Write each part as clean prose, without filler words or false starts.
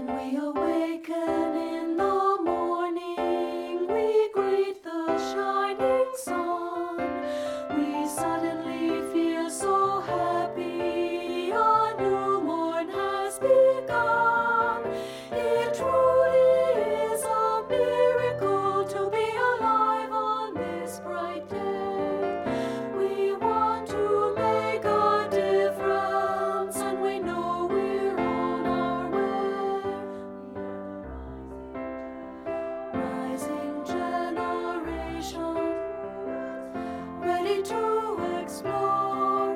When we awaken in the morning, we greet the shining sun. We suddenly feel so happy, a new morn has begun. It truly is a miracle to be alive on this bright day. We want to make a difference, and we know we're on our way. Rising generation, ready to explore.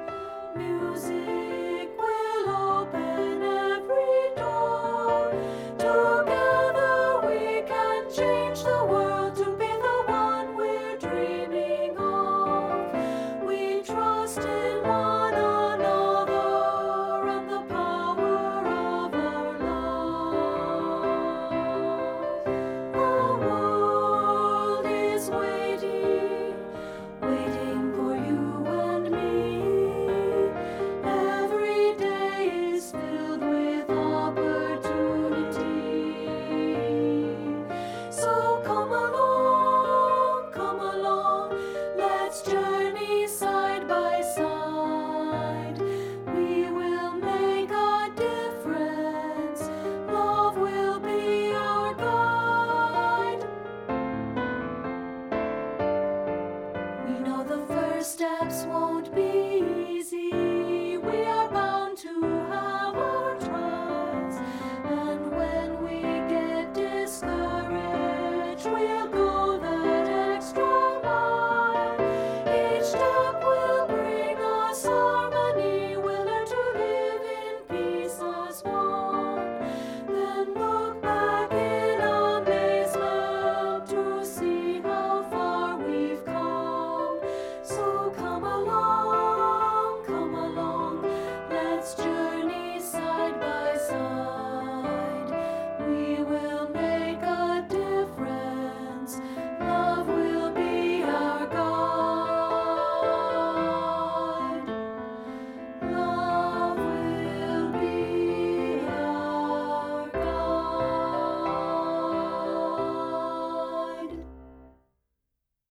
Music will open every door. Together we can change the world to be the one we're dreaming of. We trust in one another and the power of our love. The world is waiting, waiting for you and me. Every day is filled with opportunity. So come along, let's journey side by side. We will make a difference, love will be our guide. We know the first steps won't be